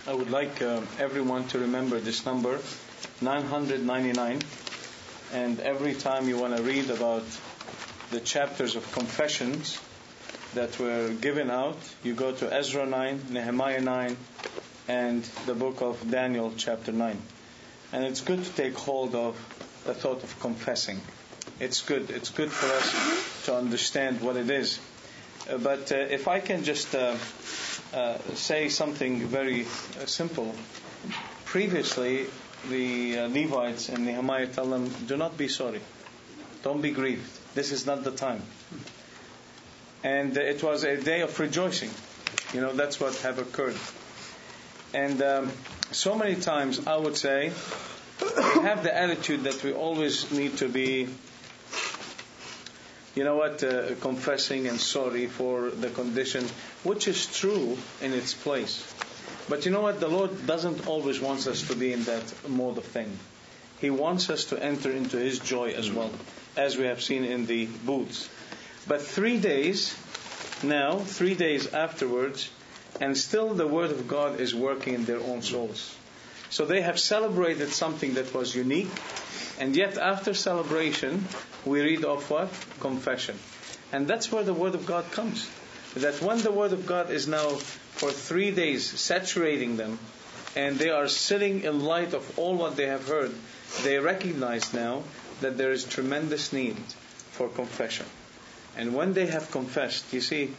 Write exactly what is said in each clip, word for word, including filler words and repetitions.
I would like uh, everyone to remember this number, nine hundred ninety-nine. And every time you want to read about the chapters of confessions that were given out, you go to Ezra nine, Nehemiah nine, and the book of Daniel chapter nine. And it's good to take hold of the thought of confessing. It's good. It's good for us to understand what it is. Uh, but uh, if I can just uh, uh, say something very uh, simple. Previously, the uh, Levites and Nehemiah tell them, do not be sorry. Don't be grieved. This is not the time. And uh, it was a day of rejoicing. You know, that's what have occurred. And um, so many times I would say we have the attitude that we always need to be, you know what, uh, confessing and sorry for the condition, which is true in its place. But you know what, the Lord doesn't always want us to be in that mode of thing. He wants us to enter into His joy as well, as we have seen in the booths. But three days now, three days afterwards, and still the Word of God is working in their own souls. So they have celebrated something that was unique, and yet after celebration, we read of what? Confession. And that's where the Word of God comes. That when the Word of God is now for three days saturating them, and they are sitting in light of all what they have heard, they recognize now that there is tremendous need for confession. And when they have confessed, you see,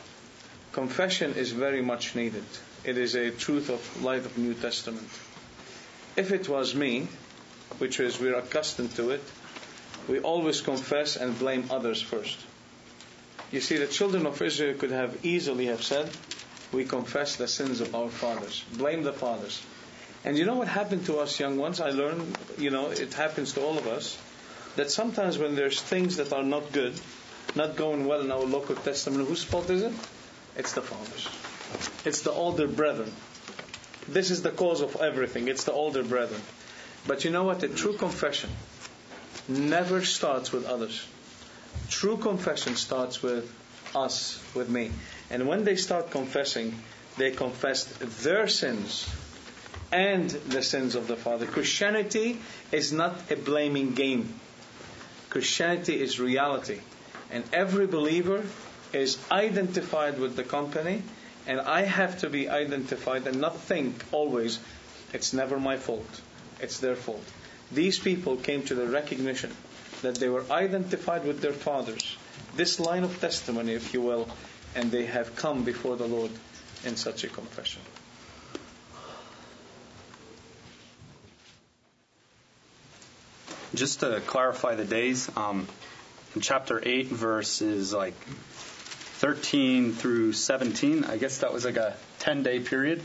confession is very much needed. It is a truth of light of New Testament. If it was me, which is we're accustomed to it, we always confess and blame others first. You see, the children of Israel could have easily have said, we confess the sins of our fathers. Blame the fathers. And you know what happened to us young ones? I learned, you know, it happens to all of us, that sometimes when there's things that are not good, not going well in our local testament, whose fault is it? It's the fathers. It's the older brethren. This is the cause of everything. It's the older brethren. But you know what? A true confession never starts with others. True confession starts with us, with me. And when they start confessing, they confess their sins and the sins of the Father. Christianity is not a blaming game. Christianity is reality. And every believer is identified with the company, and I have to be identified and not think always, it's never my fault, it's their fault. These people came to the recognition that they were identified with their fathers, this line of testimony, if you will, and they have come before the Lord in such a confession. Just to clarify the days, um, in chapter eight, verses like thirteen through seventeen, I guess that was like a ten-day period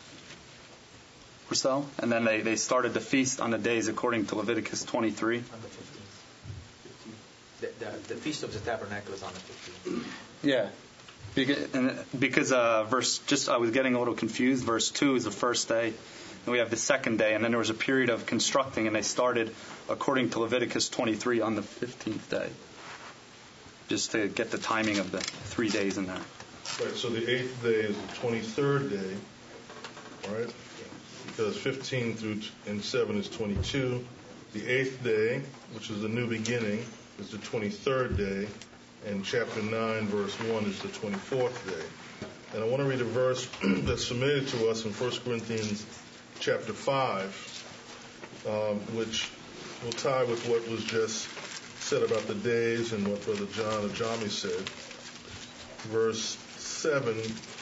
or so. And then they, they started the feast on the days according to Leviticus twenty-three. On the fifteenth. The, the, the Feast of the Tabernacle is on the fifteenth. Yeah. Because, and because uh, verse, just I was getting a little confused. Verse two is the first day, and we have the second day, and then there was a period of constructing, and they started according to Leviticus twenty-three on the fifteenth day. Just to get the timing of the three days in there. Right, so the eighth day is the twenty-third day, right? Because fifteen through and seven is twenty-two. The eighth day, which is the new beginning, is the twenty-third day. And chapter nine, verse one is the twenty-fourth day. And I want to read a verse that's familiar to us in First Corinthians chapter five, um, which will tie with what was just said about the days and what Brother John Ajami said. Verse seven,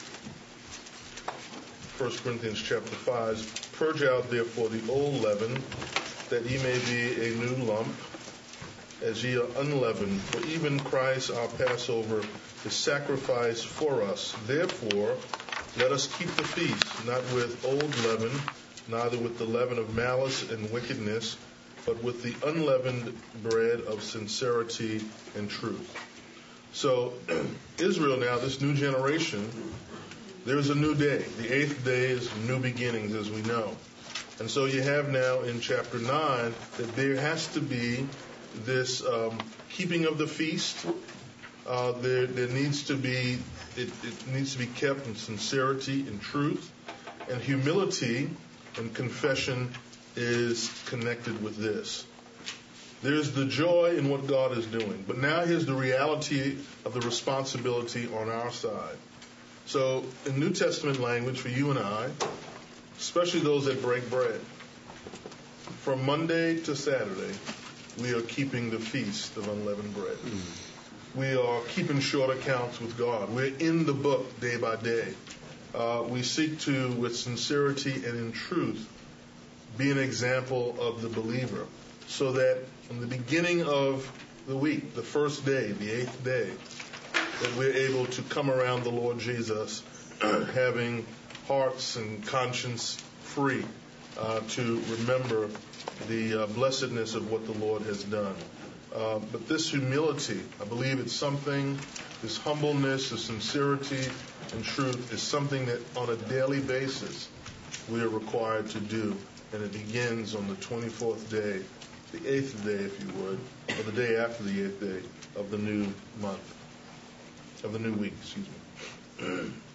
First Corinthians chapter five, purge out therefore the old leaven, that ye may be a new lump, as ye are unleavened. For even Christ our Passover is sacrificed for us. Therefore, let us keep the feast, not with old leaven, neither with the leaven of malice and wickedness, but with the unleavened bread of sincerity and truth. So, Israel now, this new generation, there's a new day. The eighth day is new beginnings, as we know. And so you have now in chapter nine that there has to be this um, keeping of the feast. Uh, there, there needs to be, it, it needs to be kept in sincerity and truth. And humility and confession is connected with this. There's the joy in what God is doing. But now here's the reality of the responsibility on our side. So in New Testament language for you and I, especially those that break bread, from Monday to Saturday, we are keeping the feast of unleavened bread. Mm-hmm. We are keeping short accounts with God. We're in the book day by day. Uh, we seek to, with sincerity and in truth, be an example of the believer, so that in the beginning of the week, the first day, the eighth day, that we're able to come around the Lord Jesus having hearts and conscience free uh, to remember the uh, blessedness of what the Lord has done. Uh, but this humility, I believe it's something, this humbleness, this sincerity and truth is something that on a daily basis we are required to do. And it begins on the twenty-fourth day, the eighth day, if you would, or the day after the eighth day of the new month, of the new week, excuse me.